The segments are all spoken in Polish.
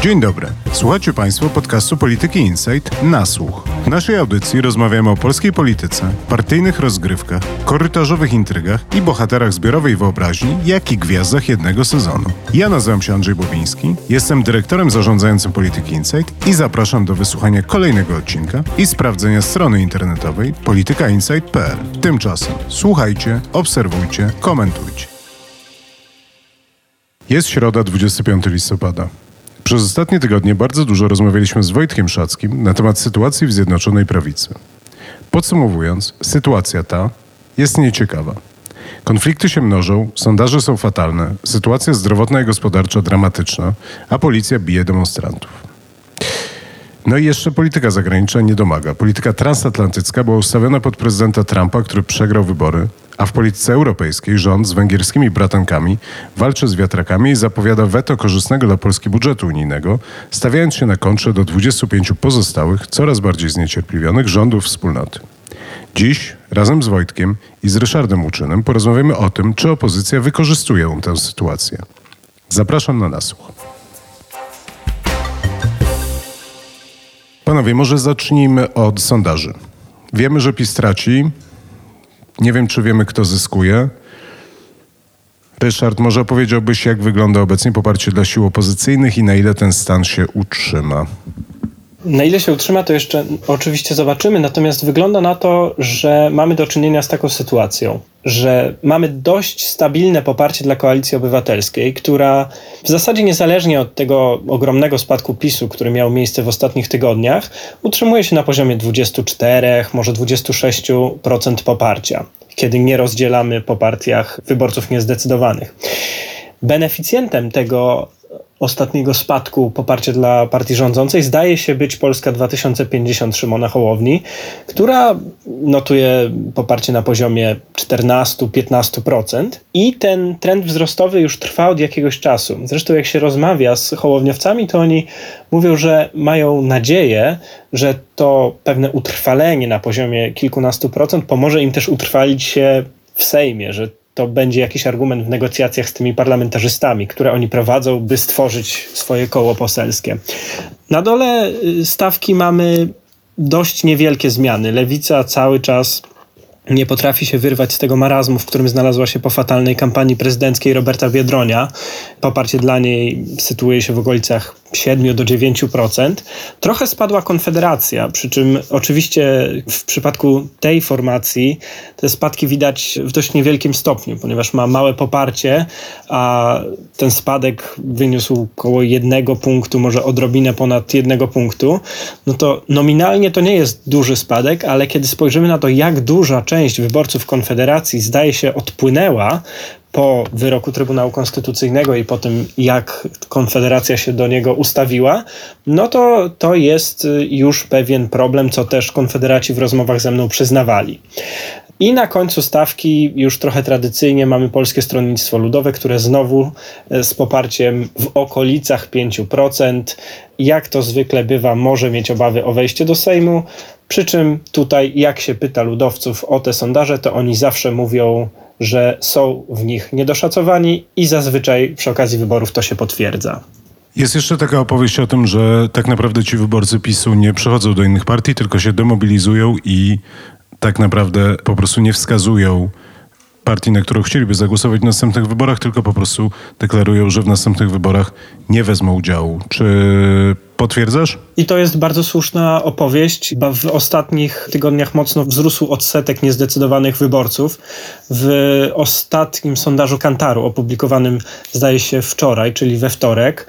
Dzień dobry. Słuchacie Państwo podcastu Polityki Insight na słuch. W naszej audycji rozmawiamy o polskiej polityce, partyjnych rozgrywkach, korytarzowych intrygach i bohaterach zbiorowej wyobraźni, jak i gwiazdach jednego sezonu. Ja nazywam się Andrzej Bobiński, jestem dyrektorem zarządzającym Polityki Insight i zapraszam do wysłuchania kolejnego odcinka i sprawdzenia strony internetowej politykainsight.pl. Tymczasem słuchajcie, obserwujcie, komentujcie. Jest środa, 25 listopada. Przez ostatnie tygodnie bardzo dużo rozmawialiśmy z Wojtkiem Szackim na temat sytuacji w Zjednoczonej Prawicy. Podsumowując, sytuacja ta jest nieciekawa. Konflikty się mnożą, sondaże są fatalne, sytuacja zdrowotna i gospodarcza dramatyczna, a policja bije demonstrantów. No i jeszcze polityka zagraniczna nie domaga. Polityka transatlantycka była ustawiona pod prezydenta Trumpa, który przegrał wybory, a w polityce europejskiej rząd z węgierskimi bratankami walczy z wiatrakami i zapowiada weto korzystnego dla Polski budżetu unijnego, stawiając się na kontrze do 25 pozostałych, coraz bardziej zniecierpliwionych rządów wspólnoty. Dziś razem z Wojtkiem i z Ryszardem Łuczynem porozmawiamy o tym, czy opozycja wykorzystuje tę sytuację. Zapraszam na nasłuch. Panowie, może zacznijmy od sondaży. Wiemy, że PiS traci. Nie wiem, czy wiemy, kto zyskuje. Ryszard, może opowiedziałbyś, jak wygląda obecnie poparcie dla sił opozycyjnych i na ile ten stan się utrzyma? Na ile się utrzyma, to jeszcze oczywiście zobaczymy, natomiast wygląda na to, że mamy do czynienia z taką sytuacją, że mamy dość stabilne poparcie dla Koalicji Obywatelskiej, która w zasadzie niezależnie od tego ogromnego spadku PiS-u, który miał miejsce w ostatnich tygodniach, utrzymuje się na poziomie 24, może 26% poparcia, kiedy nie rozdzielamy po partiach wyborców niezdecydowanych. Beneficjentem tego ostatniego spadku poparcia dla partii rządzącej zdaje się być Polska 2050 Szymona Hołowni, która notuje poparcie na poziomie 14-15% i ten trend wzrostowy już trwa od jakiegoś czasu. Zresztą jak się rozmawia z hołowniowcami, to oni mówią, że mają nadzieję, że to pewne utrwalenie na poziomie kilkunastu procent pomoże im też utrwalić się w Sejmie, że to będzie jakiś argument w negocjacjach z tymi parlamentarzystami, które oni prowadzą, by stworzyć swoje koło poselskie. Na dole stawki mamy dość niewielkie zmiany. Lewica cały czas nie potrafi się wyrwać z tego marazmu, w którym znalazła się po fatalnej kampanii prezydenckiej Roberta Biedronia. Poparcie dla niej sytuuje się w okolicach 7-9%. Trochę spadła Konfederacja, przy czym oczywiście w przypadku tej formacji te spadki widać w dość niewielkim stopniu, ponieważ ma małe poparcie, a ten spadek wyniósł około 1 punktu, może odrobinę ponad 1 punktu. No to nominalnie to nie jest duży spadek, ale kiedy spojrzymy na to, jak duża część wyborców Konfederacji zdaje się odpłynęła po wyroku Trybunału Konstytucyjnego i po tym, jak Konfederacja się do niego ustawiła, no to jest już pewien problem, co też konfederaci w rozmowach ze mną przyznawali. I na końcu stawki już trochę tradycyjnie mamy Polskie Stronnictwo Ludowe, które znowu z poparciem w okolicach 5%, jak to zwykle bywa, może mieć obawy o wejście do Sejmu, przy czym tutaj jak się pyta ludowców o te sondaże, to oni zawsze mówią, że są w nich niedoszacowani i zazwyczaj przy okazji wyborów to się potwierdza. Jest jeszcze taka opowieść o tym, że tak naprawdę ci wyborcy PiS-u nie przechodzą do innych partii, tylko się demobilizują i tak naprawdę po prostu nie wskazują partii, na którą chcieliby zagłosować w następnych wyborach, tylko po prostu deklarują, że w następnych wyborach nie wezmą udziału. Czy potwierdzasz? I to jest bardzo słuszna opowieść, bo w ostatnich tygodniach mocno wzrósł odsetek niezdecydowanych wyborców. W ostatnim sondażu Kantaru, opublikowanym zdaje się wczoraj, czyli we wtorek,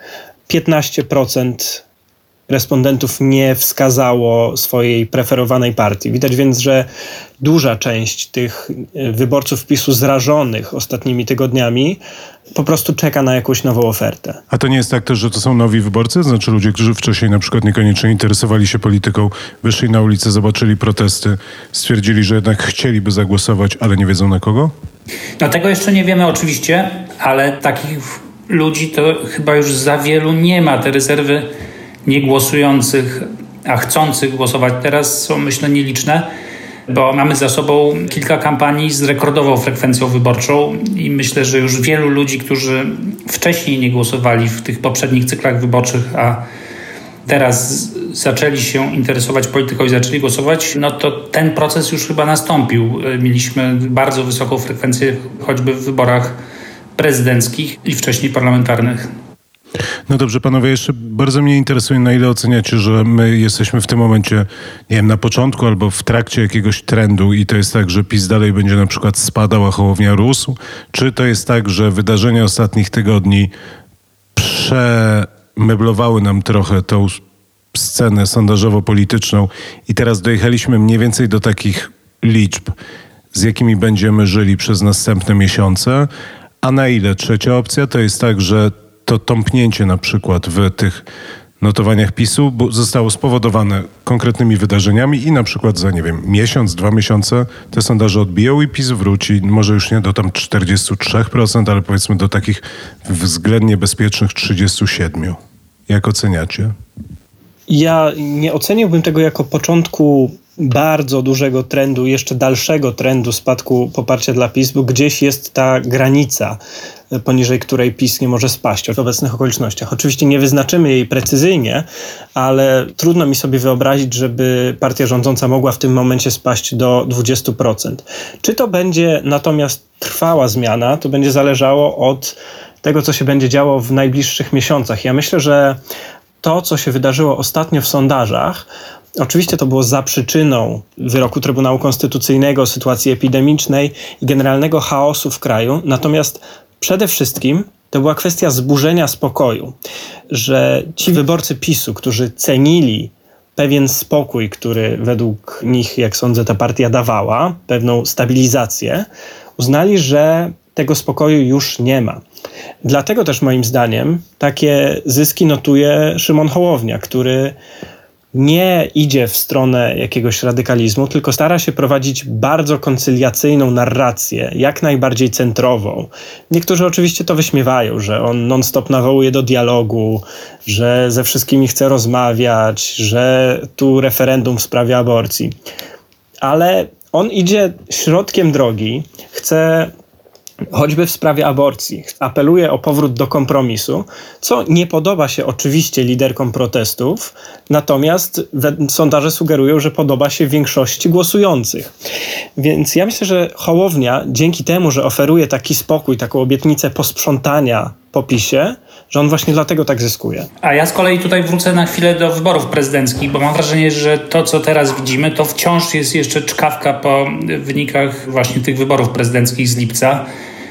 15% respondentów nie wskazało swojej preferowanej partii. Widać więc, że duża część tych wyborców PiS-u zrażonych ostatnimi tygodniami po prostu czeka na jakąś nową ofertę. A to nie jest tak też, że to są nowi wyborcy? Znaczy ludzie, którzy wcześniej na przykład niekoniecznie interesowali się polityką, wyszli na ulicę, zobaczyli protesty, stwierdzili, że jednak chcieliby zagłosować, ale nie wiedzą na kogo? No tego jeszcze nie wiemy oczywiście, ale takich ludzi to chyba już za wielu nie ma. Te rezerwy niegłosujących, a chcących głosować teraz są, myślę, nieliczne. bo mamy za sobą kilka kampanii z rekordową frekwencją wyborczą i myślę, że już wielu ludzi, którzy wcześniej nie głosowali w tych poprzednich cyklach wyborczych, a teraz zaczęli się interesować polityką i zaczęli głosować, no to ten proces już chyba nastąpił. Mieliśmy bardzo wysoką frekwencję choćby w wyborach prezydenckich i wcześniej parlamentarnych. No dobrze, panowie, jeszcze bardzo mnie interesuje, na ile oceniacie, że my jesteśmy w tym momencie, nie wiem, na początku albo w trakcie jakiegoś trendu i to jest tak, że PiS dalej będzie na przykład spadał, a Hołownia rósł? Czy to jest tak, że wydarzenia ostatnich tygodni przemeblowały nam trochę tą scenę sondażowo-polityczną i teraz dojechaliśmy mniej więcej do takich liczb, z jakimi będziemy żyli przez następne miesiące? A na ile trzecia opcja to jest tak, że to tąpnięcie na przykład w tych notowaniach PiS-u zostało spowodowane konkretnymi wydarzeniami i na przykład za, nie wiem, miesiąc, 2 miesiące te sondaże odbiją i PiS wróci, może już nie do tam 43%, ale powiedzmy do takich względnie bezpiecznych 37%. Jak oceniacie? Ja nie oceniłbym tego jako początku bardzo dużego trendu, jeszcze dalszego trendu spadku poparcia dla PiS, bo gdzieś jest ta granica, poniżej której PiS nie może spaść w obecnych okolicznościach. Oczywiście nie wyznaczymy jej precyzyjnie, ale trudno mi sobie wyobrazić, żeby partia rządząca mogła w tym momencie spaść do 20%. Czy to będzie natomiast trwała zmiana, to będzie zależało od tego, co się będzie działo w najbliższych miesiącach. Ja myślę, że to, co się wydarzyło ostatnio w sondażach, oczywiście to było za przyczyną wyroku Trybunału Konstytucyjnego, sytuacji epidemicznej i generalnego chaosu w kraju. Natomiast przede wszystkim to była kwestia zburzenia spokoju, że ci wyborcy PiS-u, którzy cenili pewien spokój, który według nich, jak sądzę, ta partia dawała, pewną stabilizację, uznali, że tego spokoju już nie ma. Dlatego też moim zdaniem takie zyski notuje Szymon Hołownia, który nie idzie w stronę jakiegoś radykalizmu, tylko stara się prowadzić bardzo koncyliacyjną narrację, jak najbardziej centrową. Niektórzy oczywiście to wyśmiewają, że on non-stop nawołuje do dialogu, że ze wszystkimi chce rozmawiać, że tu referendum w sprawie aborcji. Ale on idzie środkiem drogi, chce choćby w sprawie aborcji, apeluje o powrót do kompromisu, co nie podoba się oczywiście liderkom protestów, natomiast sondaże sugerują, że podoba się większości głosujących. Więc ja myślę, że Hołownia dzięki temu, że oferuje taki spokój, taką obietnicę posprzątania po PiS-ie, że on właśnie dlatego tak zyskuje. A ja z kolei tutaj wrócę na chwilę do wyborów prezydenckich, bo mam wrażenie, że to, co teraz widzimy, to wciąż jest jeszcze czkawka po wynikach właśnie tych wyborów prezydenckich z lipca.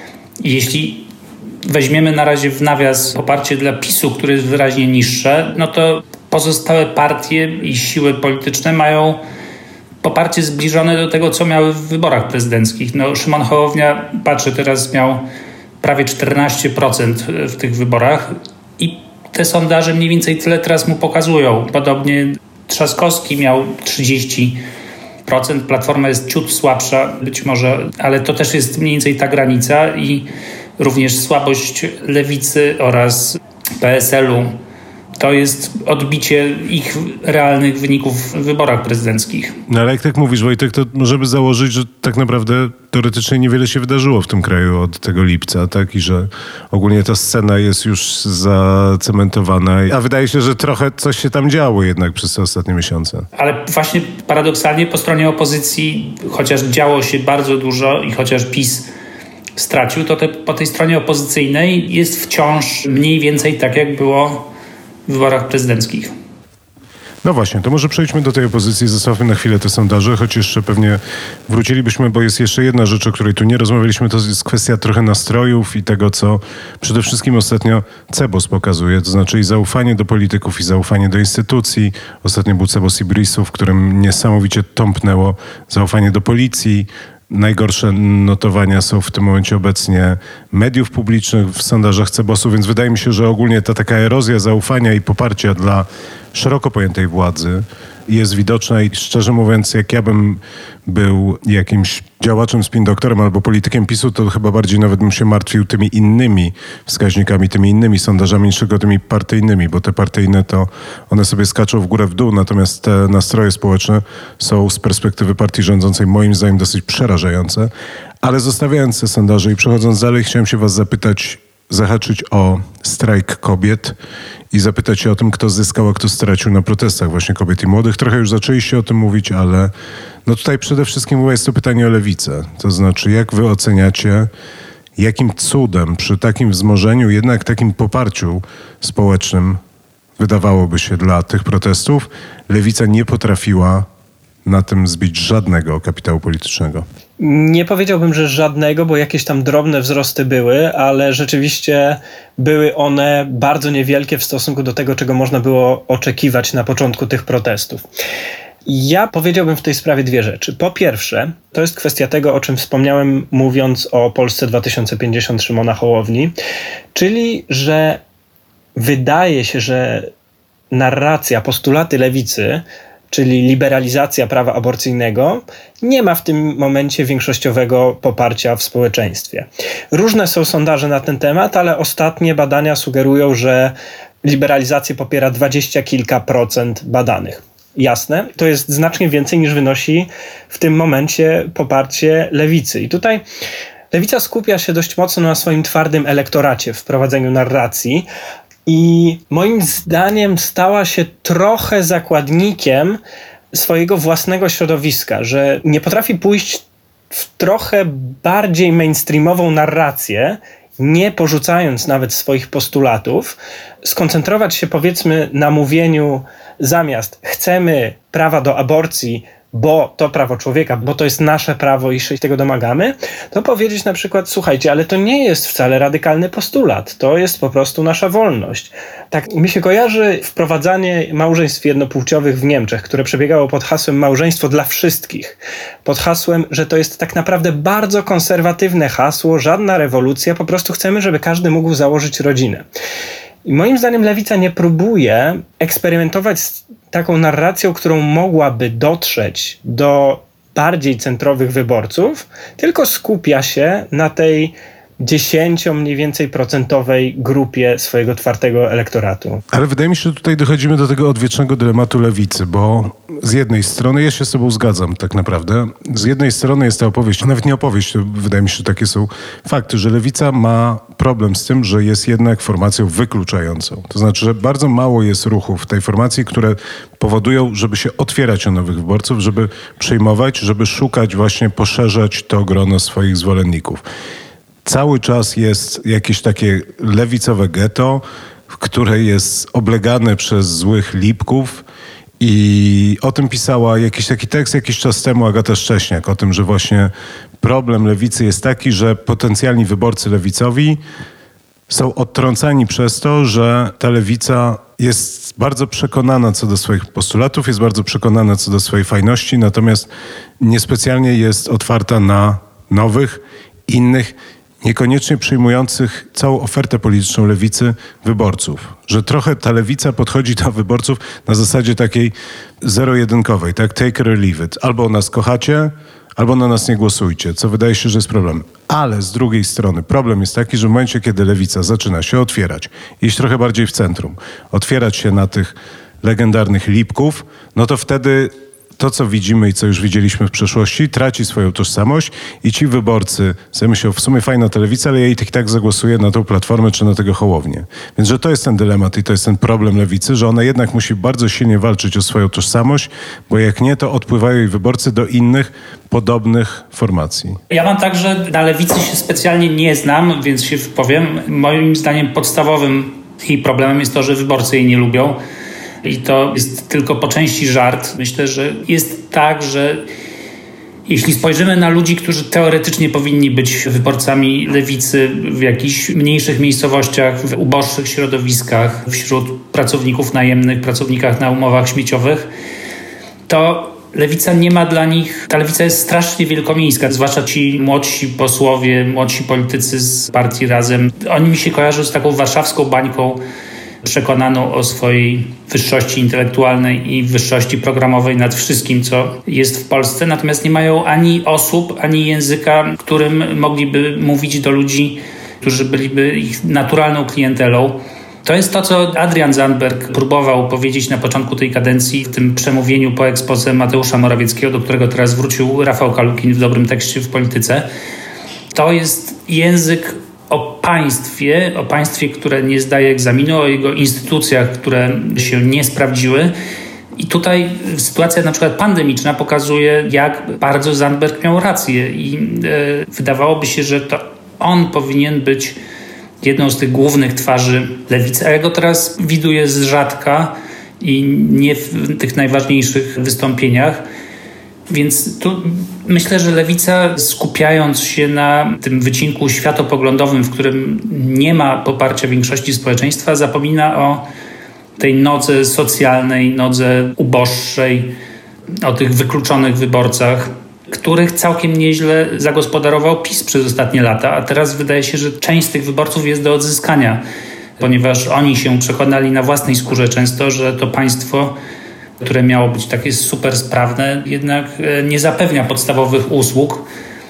Jeśli weźmiemy na razie w nawias poparcie dla PiS-u, które jest wyraźnie niższe, no to pozostałe partie i siły polityczne mają poparcie zbliżone do tego, co miały w wyborach prezydenckich. No, Szymon Hołownia, patrzę teraz, miał prawie 14% w tych wyborach i te sondaże mniej więcej tyle teraz mu pokazują. Podobnie Trzaskowski miał 30%, Platforma jest ciut słabsza być może, ale to też jest mniej więcej ta granica i również słabość Lewicy oraz PSL-u. To jest odbicie ich realnych wyników w wyborach prezydenckich. No ale jak tak mówisz, Wojtek, to możemy założyć, że tak naprawdę teoretycznie niewiele się wydarzyło w tym kraju od tego lipca, tak? I że ogólnie ta scena jest już zacementowana. A wydaje się, że trochę coś się tam działo jednak przez te ostatnie miesiące. Ale właśnie paradoksalnie po stronie opozycji, chociaż działo się bardzo dużo i chociaż PiS stracił, to po tej stronie opozycyjnej jest wciąż mniej więcej tak, jak było w wyborach prezydenckich. No właśnie, to może przejdźmy do tej opozycji, zostawmy na chwilę te sondaże, choć jeszcze pewnie wrócilibyśmy, bo jest jeszcze jedna rzecz, o której tu nie rozmawialiśmy, to jest kwestia trochę nastrojów i tego, co przede wszystkim ostatnio CBOS pokazuje, to znaczy i zaufanie do polityków, i zaufanie do instytucji. Ostatnio był CBOS IBRIS-u, w którym niesamowicie tąpnęło zaufanie do policji. Najgorsze notowania są w tym momencie obecnie mediów publicznych w sondażach CBOS-u, więc wydaje mi się, że ogólnie ta taka erozja zaufania i poparcia dla szeroko pojętej władzy jest widoczna i szczerze mówiąc, jak ja bym był jakimś działaczem spin-doktorem albo politykiem PiS-u, to chyba bardziej nawet bym się martwił tymi innymi wskaźnikami, tymi innymi sondażami niż tylko tymi partyjnymi, bo te partyjne to one sobie skaczą w górę w dół, natomiast te nastroje społeczne są z perspektywy partii rządzącej moim zdaniem dosyć przerażające. Ale zostawiając te sondaże i przechodząc dalej, chciałem się was zapytać, zahaczyć o strajk kobiet i zapytać się o tym, kto zyskał, a kto stracił na protestach właśnie kobiet i młodych. Trochę już zaczęliście o tym mówić, ale no tutaj przede wszystkim chyba jest to pytanie o lewicę. To znaczy, jak wy oceniacie, jakim cudem przy takim wzmożeniu, jednak takim poparciu społecznym, wydawałoby się dla tych protestów, lewica nie potrafiła na tym zbić żadnego kapitału politycznego? Nie powiedziałbym, że żadnego, bo jakieś tam drobne wzrosty były, ale rzeczywiście były one bardzo niewielkie w stosunku do tego, czego można było oczekiwać na początku tych protestów. Ja powiedziałbym w tej sprawie dwie rzeczy. Po pierwsze, to jest kwestia tego, o czym wspomniałem, mówiąc o Polsce 2050 Szymona Hołowni, czyli że wydaje się, że narracja, postulaty lewicy, czyli liberalizacja prawa aborcyjnego, nie ma w tym momencie większościowego poparcia w społeczeństwie. Różne są sondaże na ten temat, ale ostatnie badania sugerują, że liberalizację popiera 20 kilka procent badanych. Jasne, to jest znacznie więcej niż wynosi w tym momencie poparcie lewicy. I tutaj lewica skupia się dość mocno na swoim twardym elektoracie w prowadzeniu narracji, i moim zdaniem stała się trochę zakładnikiem swojego własnego środowiska, że nie potrafi pójść w trochę bardziej mainstreamową narrację, nie porzucając nawet swoich postulatów, skoncentrować się powiedzmy na mówieniu zamiast chcemy prawa do aborcji, bo to prawo człowieka, bo to jest nasze prawo i się tego domagamy, to powiedzieć na przykład, słuchajcie, ale to nie jest wcale radykalny postulat, to jest po prostu nasza wolność. Tak mi się kojarzy wprowadzanie małżeństw jednopłciowych w Niemczech, które przebiegało pod hasłem małżeństwo dla wszystkich. Pod hasłem, że to jest tak naprawdę bardzo konserwatywne hasło, żadna rewolucja, po prostu chcemy, żeby każdy mógł założyć rodzinę. I moim zdaniem lewica nie próbuje eksperymentować z taką narracją, którą mogłaby dotrzeć do bardziej centrowych wyborców, tylko skupia się na tej 10 mniej więcej procentowej grupie swojego twardego elektoratu. Ale wydaje mi się, że tutaj dochodzimy do tego odwiecznego dylematu lewicy, bo z jednej strony, ja się z tobą zgadzam tak naprawdę, z jednej strony jest ta opowieść, nawet nie opowieść, to wydaje mi się, że takie są fakty, że lewica ma problem z tym, że jest jednak formacją wykluczającą. To znaczy, że bardzo mało jest ruchów w tej formacji, które powodują, żeby się otwierać o nowych wyborców, żeby przyjmować, żeby szukać właśnie, poszerzać to grono swoich zwolenników. Cały czas jest jakieś takie lewicowe getto, które jest oblegane przez złych lipków i o tym pisała jakiś taki tekst jakiś czas temu Agata Szcześniak, o tym, że właśnie problem lewicy jest taki, że potencjalni wyborcy lewicowi są odtrącani przez to, że ta lewica jest bardzo przekonana co do swoich postulatów, jest bardzo przekonana co do swojej fajności, natomiast niespecjalnie jest otwarta na nowych, innych, niekoniecznie przyjmujących całą ofertę polityczną lewicy wyborców. Że trochę ta lewica podchodzi do wyborców na zasadzie takiej zero-jedynkowej, tak? Take it or leave it. Albo nas kochacie, albo na nas nie głosujcie, co wydaje się, że jest problem. Ale z drugiej strony problem jest taki, że w momencie, kiedy lewica zaczyna się otwierać, iść trochę bardziej w centrum, otwierać się na tych legendarnych lipków, no to wtedy to, co widzimy i co już widzieliśmy w przeszłości, traci swoją tożsamość i ci wyborcy sobie myślą, w sumie fajna ta lewica, ale ja i tak zagłosuję na tą Platformę czy na tego Hołownię. Więc że to jest ten dylemat i to jest ten problem lewicy, że ona jednak musi bardzo silnie walczyć o swoją tożsamość, bo jak nie, to odpływają jej wyborcy do innych, podobnych formacji. Ja mam tak, że na lewicy się specjalnie nie znam, więc się powiem. Moim zdaniem podstawowym jej problemem jest to, że wyborcy jej nie lubią. I to jest tylko po części żart. Myślę, że jest tak, że jeśli spojrzymy na ludzi, którzy teoretycznie powinni być wyborcami lewicy w jakichś mniejszych miejscowościach, w uboższych środowiskach, wśród pracowników najemnych, pracownikach na umowach śmieciowych, to lewica nie ma dla nich, ta lewica jest strasznie wielkomiejska, zwłaszcza ci młodsi posłowie, młodsi politycy z partii Razem. Oni mi się kojarzą z taką warszawską bańką przekonaną o swojej wyższości intelektualnej i wyższości programowej nad wszystkim, co jest w Polsce. Natomiast nie mają ani osób, ani języka, którym mogliby mówić do ludzi, którzy byliby ich naturalną klientelą. To jest to, co Adrian Zandberg próbował powiedzieć na początku tej kadencji w tym przemówieniu po exposé Mateusza Morawieckiego, do którego teraz wrócił Rafał Kalukin w dobrym tekście w Polityce. To jest język o państwie, które nie zdaje egzaminu, o jego instytucjach, które się nie sprawdziły. I tutaj sytuacja na przykład pandemiczna pokazuje, jak bardzo Zandberg miał rację i wydawałoby się, że to on powinien być jedną z tych głównych twarzy lewicy, a ja go teraz widuję z rzadka i nie w tych najważniejszych wystąpieniach. Więc tu myślę, że lewica, skupiając się na tym wycinku światopoglądowym, w którym nie ma poparcia większości społeczeństwa, zapomina o tej nodze socjalnej, nodze uboższej, o tych wykluczonych wyborcach, których całkiem nieźle zagospodarował PiS przez ostatnie lata, a teraz wydaje się, że część z tych wyborców jest do odzyskania, ponieważ oni się przekonali na własnej skórze często, że to państwo, które miało być takie super sprawne, jednak nie zapewnia podstawowych usług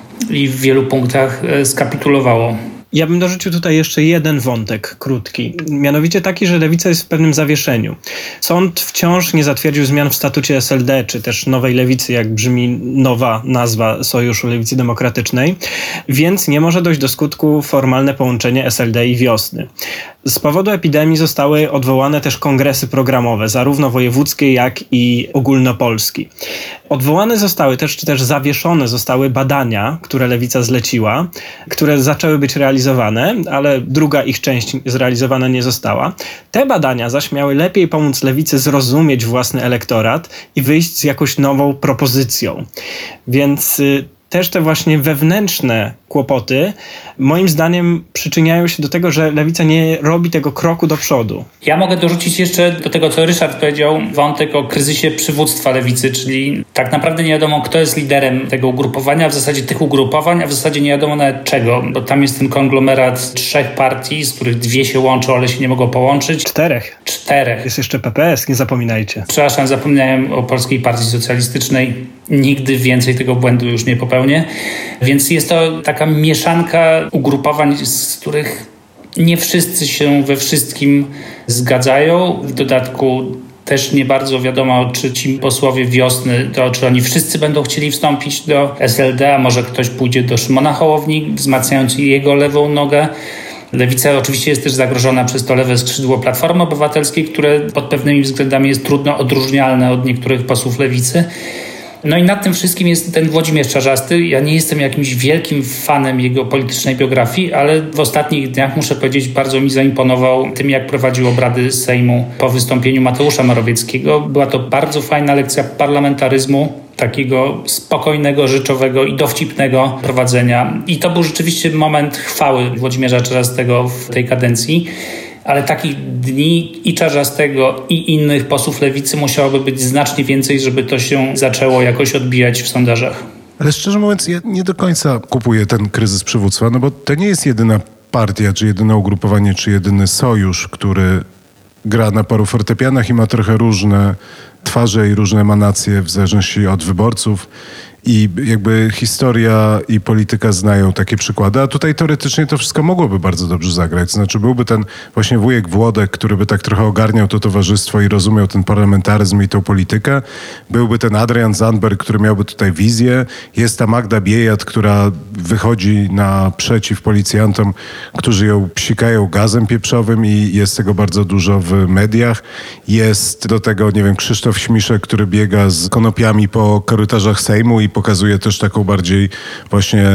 i w wielu punktach skapitulowało. Ja bym dorzucił tutaj jeszcze jeden wątek krótki, mianowicie taki, że lewica jest w pewnym zawieszeniu. Sąd wciąż nie zatwierdził zmian w statucie SLD, czy też Nowej Lewicy, jak brzmi nowa nazwa Sojuszu Lewicy Demokratycznej, więc nie może dojść do skutku formalne połączenie SLD i Wiosny. Z powodu epidemii zostały odwołane też kongresy programowe, zarówno wojewódzkie, jak i ogólnopolski. Odwołane zostały też, czy też zawieszone zostały badania, które lewica zleciła, które zaczęły być realizowane, ale druga ich część zrealizowana nie została. Te badania zaś miały lepiej pomóc lewicy zrozumieć własny elektorat i wyjść z jakąś nową propozycją. Więc też te właśnie wewnętrzne kłopoty moim zdaniem przyczyniają się do tego, że lewica nie robi tego kroku do przodu. Ja mogę dorzucić jeszcze do tego, co Ryszard powiedział, wątek o kryzysie przywództwa lewicy, czyli tak naprawdę nie wiadomo, kto jest liderem tego ugrupowania, w zasadzie tych ugrupowań, a w zasadzie nie wiadomo nawet czego, bo tam jest ten konglomerat 3 partii, z których 2 się łączą, ale się nie mogą połączyć. 4. Jest jeszcze PPS, nie zapominajcie. Przepraszam, zapomniałem o Polskiej Partii Socjalistycznej. Nigdy więcej tego błędu już nie popełnię. Więc jest to taka mieszanka ugrupowań, z których nie wszyscy się we wszystkim zgadzają. W dodatku też nie bardzo wiadomo, czy ci posłowie Wiosny, to czy oni wszyscy będą chcieli wstąpić do SLD, a może ktoś pójdzie do Szymona Hołowni, wzmacniając jego lewą nogę. Lewica oczywiście jest też zagrożona przez to lewe skrzydło Platformy Obywatelskiej, które pod pewnymi względami jest trudno odróżnialne od niektórych posłów lewicy. No i nad tym wszystkim jest ten Włodzimierz Czarzasty. Ja nie jestem jakimś wielkim fanem jego politycznej biografii, ale w ostatnich dniach, muszę powiedzieć, bardzo mi zaimponował tym, jak prowadził obrady Sejmu po wystąpieniu Mateusza Morawieckiego. Była to bardzo fajna lekcja parlamentaryzmu, takiego spokojnego, rzeczowego i dowcipnego prowadzenia. I to był rzeczywiście moment chwały Włodzimierza Czarzastego w tej kadencji. Ale takich dni i Czarzastego, i innych posłów lewicy musiałoby być znacznie więcej, żeby to się zaczęło jakoś odbijać w sondażach. Ale szczerze mówiąc, ja nie do końca kupuję ten kryzys przywództwa, no bo to nie jest jedyna partia, czy jedyne ugrupowanie, czy jedyny sojusz, który gra na paru fortepianach i ma trochę różne twarze i różne emanacje w zależności od wyborców. I jakby historia i polityka znają takie przykłady, a tutaj teoretycznie to wszystko mogłoby bardzo dobrze zagrać. Znaczy byłby ten właśnie wujek Włodek, który by tak trochę ogarniał to towarzystwo i rozumiał ten parlamentaryzm i tą politykę. Byłby ten Adrian Zandberg, który miałby tutaj wizję. Jest ta Magda Biejat, która wychodzi naprzeciw policjantom, którzy ją psikają gazem pieprzowym i jest tego bardzo dużo w mediach. Jest do tego, nie wiem, Krzysztof Śmiszek, który biega z konopiami po korytarzach Sejmu i pokazuje też taką bardziej właśnie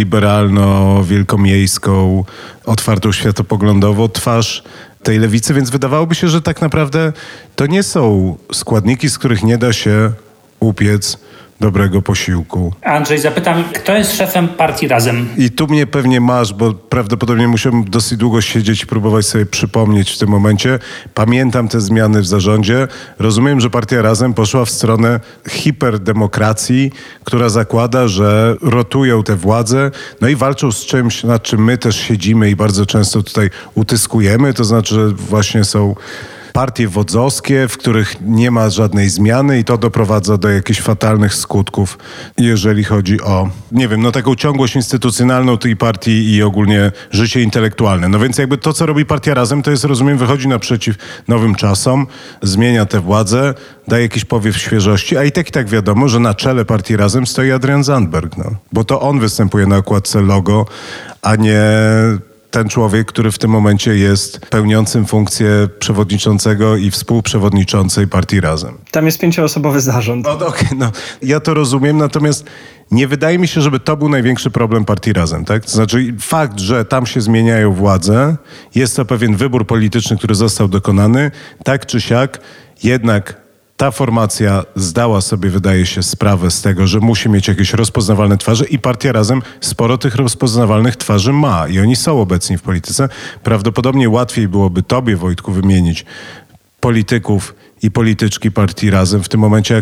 liberalno-wielkomiejską, otwartą światopoglądowo twarz tej lewicy, więc wydawałoby się, że tak naprawdę to nie są składniki, z których nie da się upiec dobrego posiłku. Andrzej, zapytam, kto jest szefem partii Razem? I tu mnie pewnie masz, bo prawdopodobnie musiałem dosyć długo siedzieć i próbować sobie przypomnieć w tym momencie. Pamiętam te zmiany w zarządzie. Rozumiem, że partia Razem poszła w stronę hiperdemokracji, która zakłada, że rotują te władze, no i walczą z czymś, nad czym my też siedzimy i bardzo często tutaj utyskujemy, to znaczy, że właśnie są partie wodzowskie, w których nie ma żadnej zmiany i to doprowadza do jakichś fatalnych skutków, jeżeli chodzi o, nie wiem, no taką ciągłość instytucjonalną tej partii i ogólnie życie intelektualne. No więc jakby to, co robi partia Razem, to jest, rozumiem, wychodzi naprzeciw nowym czasom, zmienia tę władzę, daje jakiś powiew świeżości, a i tak wiadomo, że na czele partii Razem stoi Adrian Zandberg, no. Bo to on występuje na okładce logo, a nie ten człowiek, który w tym momencie jest pełniącym funkcję przewodniczącego i współprzewodniczącej partii Razem. Tam jest 5-osobowy zarząd. No, ja to rozumiem, natomiast nie wydaje mi się, żeby to był największy problem partii Razem, tak? To znaczy fakt, że tam się zmieniają władze, jest to pewien wybór polityczny, który został dokonany, tak czy siak, jednak ta formacja zdała sobie, wydaje się, sprawę z tego, że musi mieć jakieś rozpoznawalne twarze i partia Razem sporo tych rozpoznawalnych twarzy ma i oni są obecni w polityce. Prawdopodobnie łatwiej byłoby tobie, Wojtku, wymienić polityków i polityczki partii Razem w tym momencie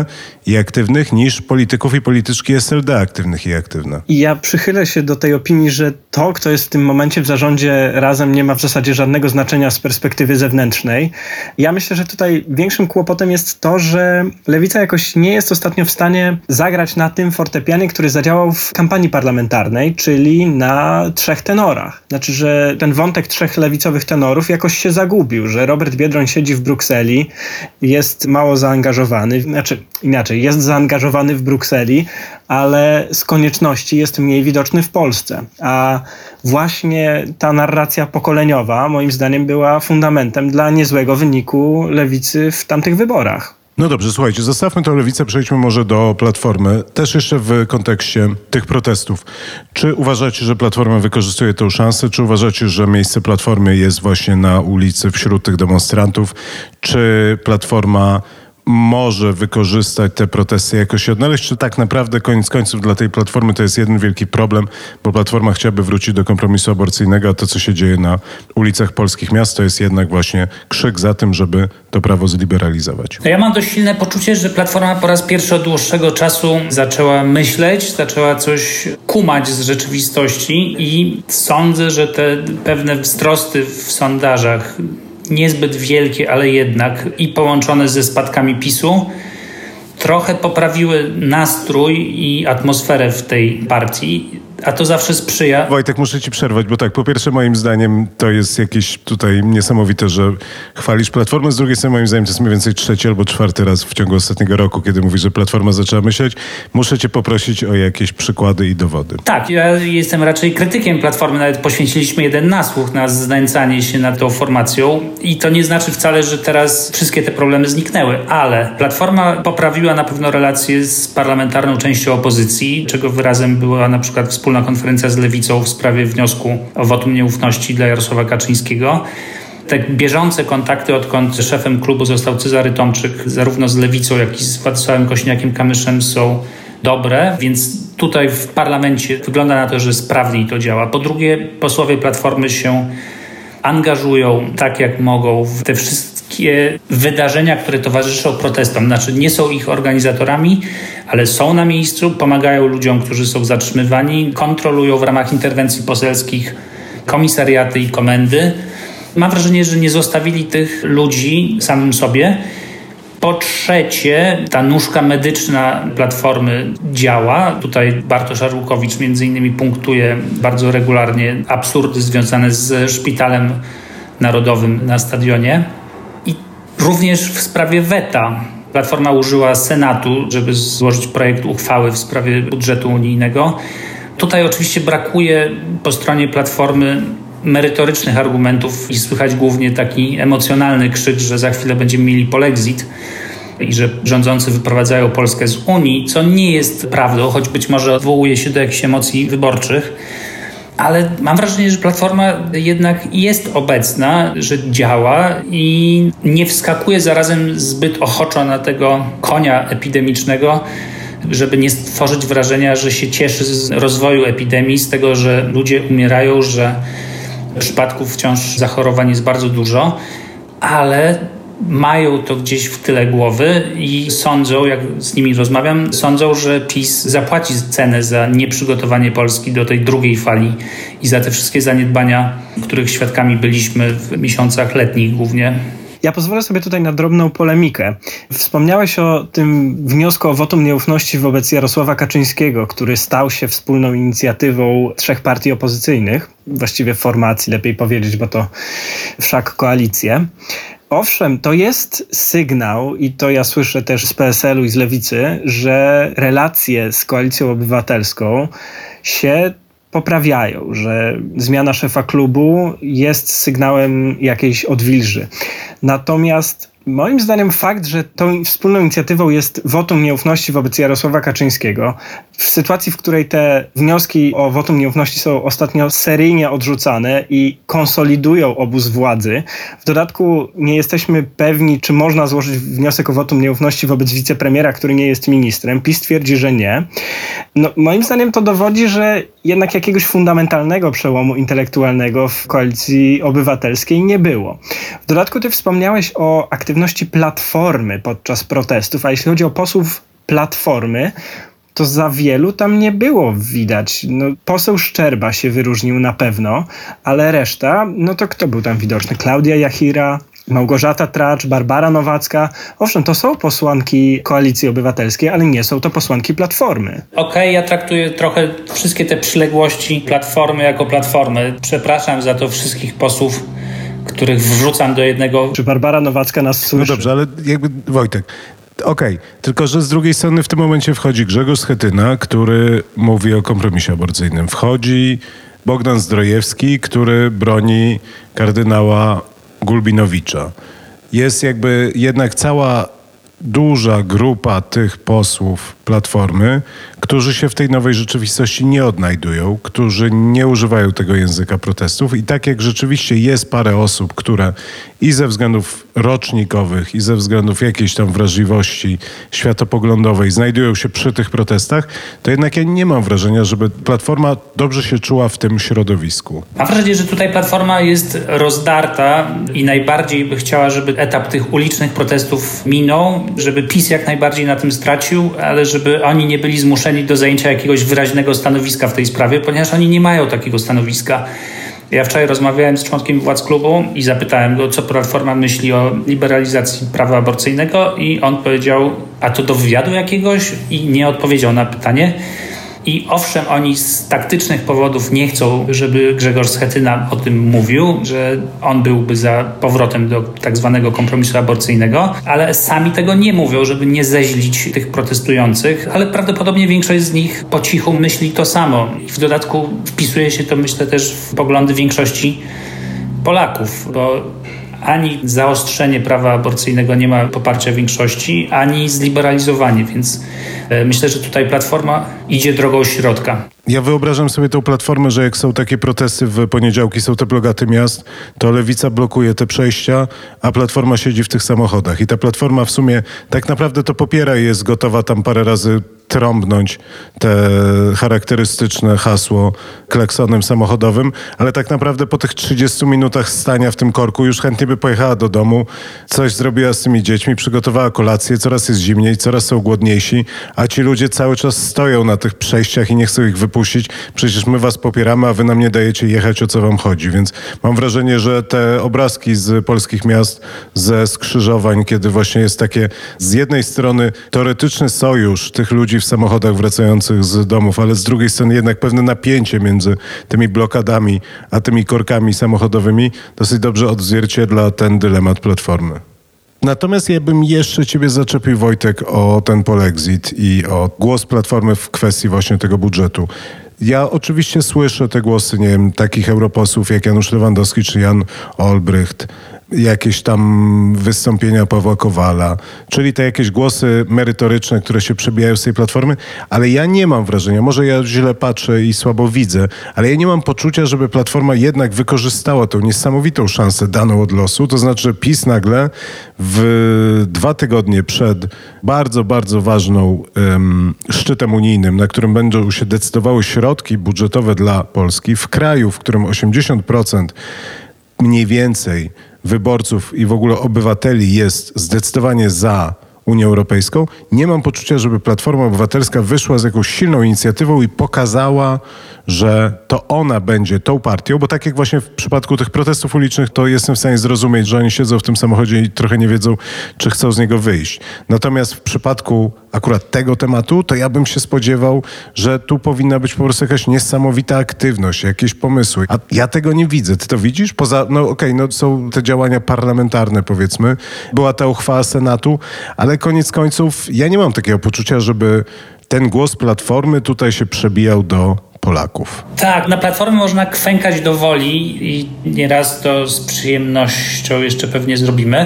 aktywnych niż polityków i polityczki SLD aktywnych i aktywne. I ja przychylę się do tej opinii, że to, kto jest w tym momencie w zarządzie Razem, nie ma w zasadzie żadnego znaczenia z perspektywy zewnętrznej. Ja myślę, że tutaj większym kłopotem jest to, że Lewica jakoś nie jest ostatnio w stanie zagrać na tym fortepianie, który zadziałał w kampanii parlamentarnej, czyli na 3 tenorach. Znaczy, że ten wątek 3 lewicowych tenorów jakoś się zagubił, że Robert Biedroń siedzi w Brukseli, jest mało zaangażowany, jest zaangażowany w Brukseli, ale z konieczności jest mniej widoczny w Polsce. A właśnie ta narracja pokoleniowa, moim zdaniem, była fundamentem dla niezłego wyniku Lewicy w tamtych wyborach. No dobrze, słuchajcie, zostawmy tę Lewicę, przejdźmy może do Platformy. Też jeszcze w kontekście tych protestów. Czy uważacie, że Platforma wykorzystuje tę szansę? Czy uważacie, że miejsce Platformy jest właśnie na ulicy wśród tych demonstrantów? Czy Platforma może wykorzystać te protesty, jakoś się odnaleźć, czy tak naprawdę koniec końców dla tej Platformy to jest jeden wielki problem, bo Platforma chciałaby wrócić do kompromisu aborcyjnego, a to, co się dzieje na ulicach polskich miast, to jest jednak właśnie krzyk za tym, żeby to prawo zliberalizować. Ja mam dość silne poczucie, że Platforma po raz pierwszy od dłuższego czasu zaczęła myśleć, zaczęła coś kumać z rzeczywistości i sądzę, że te pewne wzrosty w sondażach niezbyt wielkie, ale jednak i połączone ze spadkami PiS-u trochę poprawiły nastrój i atmosferę w tej partii, a to zawsze sprzyja. Wojtek, muszę ci przerwać, bo tak, po pierwsze moim zdaniem to jest jakieś tutaj niesamowite, że chwalisz Platformę, z drugiej strony moim zdaniem to jest mniej więcej 3. albo 4. raz w ciągu ostatniego roku, kiedy mówisz, że Platforma zaczęła myśleć. Muszę cię poprosić o jakieś przykłady i dowody. Tak, ja jestem raczej krytykiem Platformy, nawet poświęciliśmy jeden nasłuch na znęcanie się nad tą formacją i to nie znaczy wcale, że teraz wszystkie te problemy zniknęły, ale Platforma poprawiła na pewno relacje z parlamentarną częścią opozycji, czego wyrazem była na przykład wspólna konferencja z Lewicą w sprawie wniosku o wotum nieufności dla Jarosława Kaczyńskiego. Te bieżące kontakty, odkąd szefem klubu został Cezary Tomczyk, zarówno z Lewicą, jak i z Władysławem Kosiniakiem-Kamyszem są dobre, więc tutaj w parlamencie wygląda na to, że sprawniej to działa. Po drugie, posłowie Platformy się angażują tak jak mogą w te wszystkie wydarzenia, które towarzyszą protestom. Znaczy nie są ich organizatorami, ale są na miejscu, pomagają ludziom, którzy są zatrzymywani, kontrolują w ramach interwencji poselskich komisariaty i komendy. Mam wrażenie, że nie zostawili tych ludzi samym sobie. Po trzecie, ta nóżka medyczna Platformy działa. Tutaj Bartosz Arłukowicz między innymi punktuje bardzo regularnie absurdy związane z Szpitalem Narodowym na stadionie. I również w sprawie weta Platforma użyła Senatu, żeby złożyć projekt uchwały w sprawie budżetu unijnego. Tutaj oczywiście brakuje po stronie Platformy merytorycznych argumentów i słychać głównie taki emocjonalny krzyk, że za chwilę będziemy mieli polexit i że rządzący wyprowadzają Polskę z Unii, co nie jest prawdą, choć być może odwołuje się do jakichś emocji wyborczych. Ale mam wrażenie, że Platforma jednak jest obecna, że działa i nie wskakuje zarazem zbyt ochoczo na tego konia epidemicznego, żeby nie stworzyć wrażenia, że się cieszy z rozwoju epidemii, z tego, że ludzie umierają, że przypadków wciąż zachorowań jest bardzo dużo, ale mają to gdzieś w tyle głowy i sądzą, jak z nimi rozmawiam, sądzą, że PiS zapłaci cenę za nieprzygotowanie Polski do tej drugiej fali i za te wszystkie zaniedbania, których świadkami byliśmy w miesiącach letnich głównie. Ja pozwolę sobie tutaj na drobną polemikę. Wspomniałeś o tym wniosku o wotum nieufności wobec Jarosława Kaczyńskiego, który stał się wspólną inicjatywą 3 partii opozycyjnych, właściwie formacji, lepiej powiedzieć, bo to wszak koalicje. Owszem, to jest sygnał, i to ja słyszę też z PSL-u i z Lewicy, że relacje z Koalicją Obywatelską się poprawiają, że zmiana szefa klubu jest sygnałem jakiejś odwilży. Natomiast moim zdaniem fakt, że tą wspólną inicjatywą jest wotum nieufności wobec Jarosława Kaczyńskiego, w sytuacji, w której te wnioski o wotum nieufności są ostatnio seryjnie odrzucane i konsolidują obóz władzy, w dodatku nie jesteśmy pewni, czy można złożyć wniosek o wotum nieufności wobec wicepremiera, który nie jest ministrem. PiS twierdzi, że nie. No, moim zdaniem to dowodzi, że jednak jakiegoś fundamentalnego przełomu intelektualnego w Koalicji Obywatelskiej nie było. W dodatku ty wspomniałeś o aktywności Platformy podczas protestów, a jeśli chodzi o posłów Platformy, to za wielu tam nie było widać. No, poseł Szczerba się wyróżnił na pewno, ale reszta, no to kto był tam widoczny? Klaudia Jachira, Małgorzata Tracz, Barbara Nowacka. Owszem, to są posłanki Koalicji Obywatelskiej, ale nie są to posłanki Platformy. Okej, ja traktuję trochę wszystkie te przyległości Platformy jako Platformy. Przepraszam za to wszystkich posłów, których wrzucam do jednego. Czy Barbara Nowacka nas słyszy? No dobrze, ale jakby Wojtek, okej, tylko że z drugiej strony w tym momencie wchodzi Grzegorz Schetyna, który mówi o kompromisie aborcyjnym. Wchodzi Bogdan Zdrojewski, który broni kardynała Gulbinowicza. Jest jakby jednak cała duża grupa tych posłów Platformy, którzy się w tej nowej rzeczywistości nie odnajdują, którzy nie używają tego języka protestów i tak jak rzeczywiście jest parę osób, które i ze względów rocznikowych, i ze względów jakiejś tam wrażliwości światopoglądowej znajdują się przy tych protestach, to jednak ja nie mam wrażenia, żeby Platforma dobrze się czuła w tym środowisku. Mam wrażenie, że tutaj Platforma jest rozdarta i najbardziej by chciała, żeby etap tych ulicznych protestów minął, żeby PiS jak najbardziej na tym stracił, ale żeby oni nie byli zmuszeni do zajęcia jakiegoś wyraźnego stanowiska w tej sprawie, ponieważ oni nie mają takiego stanowiska. Ja wczoraj rozmawiałem z członkiem władz klubu i zapytałem go, co Platforma myśli o liberalizacji prawa aborcyjnego i on powiedział, a to do wywiadu jakiegoś? I nie odpowiedział na pytanie. I owszem, oni z taktycznych powodów nie chcą, żeby Grzegorz Schetyna o tym mówił, że on byłby za powrotem do tak zwanego kompromisu aborcyjnego, ale sami tego nie mówią, żeby nie zeźlić tych protestujących, ale prawdopodobnie większość z nich po cichu myśli to samo. I w dodatku wpisuje się to, myślę, też w poglądy większości Polaków, bo ani zaostrzenie prawa aborcyjnego nie ma poparcia większości, ani zliberalizowanie, więc myślę, że tutaj Platforma idzie drogą środka. Ja wyobrażam sobie tą Platformę, że jak są takie protesty w poniedziałki, są te plakaty miast, to Lewica blokuje te przejścia, a Platforma siedzi w tych samochodach. I ta Platforma w sumie tak naprawdę to popiera i jest gotowa tam parę razy trąbnąć te charakterystyczne hasło klaksonem samochodowym, ale tak naprawdę po tych 30 minutach stania w tym korku już chętnie by pojechała do domu, coś zrobiła z tymi dziećmi, przygotowała kolację, coraz jest zimniej, coraz są głodniejsi, a ci ludzie cały czas stoją na tych przejściach i nie chcą ich wypuścić. Przecież my was popieramy, a wy nam nie dajecie jechać, o co wam chodzi. Więc mam wrażenie, że te obrazki z polskich miast, ze skrzyżowań, kiedy właśnie jest takie z jednej strony teoretyczny sojusz tych ludzi w samochodach wracających z domów, ale z drugiej strony jednak pewne napięcie między tymi blokadami a tymi korkami samochodowymi dosyć dobrze odzwierciedla ten dylemat Platformy. Natomiast ja bym jeszcze ciebie zaczepił, Wojtek, o ten polexit i o głos Platformy w kwestii właśnie tego budżetu. Ja oczywiście słyszę te głosy, nie wiem, takich europosłów jak Janusz Lewandowski czy Jan Olbrycht. jakieś tam wystąpienia Pawła Kowala, czyli te jakieś głosy merytoryczne, które się przebijają z tej Platformy, ale ja nie mam wrażenia, może ja źle patrzę i słabo widzę, ale ja nie mam poczucia, żeby Platforma jednak wykorzystała tą niesamowitą szansę daną od losu, to znaczy, że PiS nagle w 2 tygodnie przed bardzo, bardzo ważną szczytem unijnym, na którym będą się decydowały środki budżetowe dla Polski, w kraju, w którym 80% mniej więcej wyborców i w ogóle obywateli jest zdecydowanie za Unią Europejską, nie mam poczucia, żeby Platforma Obywatelska wyszła z jakąś silną inicjatywą i pokazała, że to ona będzie tą partią, bo tak jak właśnie w przypadku tych protestów ulicznych, to jestem w stanie zrozumieć, że oni siedzą w tym samochodzie i trochę nie wiedzą, czy chcą z niego wyjść. Natomiast w przypadku akurat tego tematu, to ja bym się spodziewał, że tu powinna być po prostu jakaś niesamowita aktywność, jakieś pomysły. A ja tego nie widzę. Ty to widzisz? Poza, są te działania parlamentarne, powiedzmy. Była ta uchwała Senatu, ale koniec końców ja nie mam takiego poczucia, żeby ten głos Platformy tutaj się przebijał do Polaków. Tak, na Platformie można kwękać do woli i nieraz to z przyjemnością jeszcze pewnie zrobimy.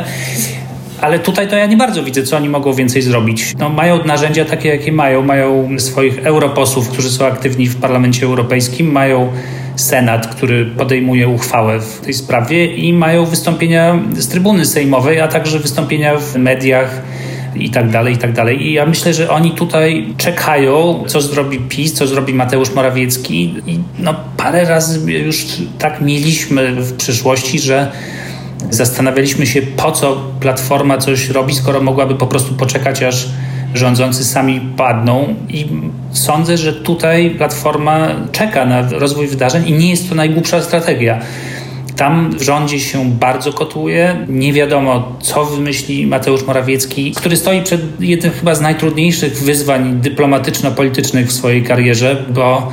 Ale tutaj to ja nie bardzo widzę, co oni mogą więcej zrobić. Mają narzędzia takie, jakie mają. Mają swoich europosłów, którzy są aktywni w Parlamencie Europejskim. Mają Senat, który podejmuje uchwałę w tej sprawie i mają wystąpienia z trybuny sejmowej, a także wystąpienia w mediach i tak dalej, i tak dalej. I ja myślę, że oni tutaj czekają, co zrobi PiS, co zrobi Mateusz Morawiecki. I parę razy już tak mieliśmy w przyszłości, że zastanawialiśmy się, po co Platforma coś robi, skoro mogłaby po prostu poczekać, aż rządzący sami padną. I sądzę, że tutaj Platforma czeka na rozwój wydarzeń i nie jest to najgłupsza strategia. Tam w rządzie się bardzo kotłuje. Nie wiadomo, co wymyśli Mateusz Morawiecki, który stoi przed jednym chyba z najtrudniejszych wyzwań dyplomatyczno-politycznych w swojej karierze, bo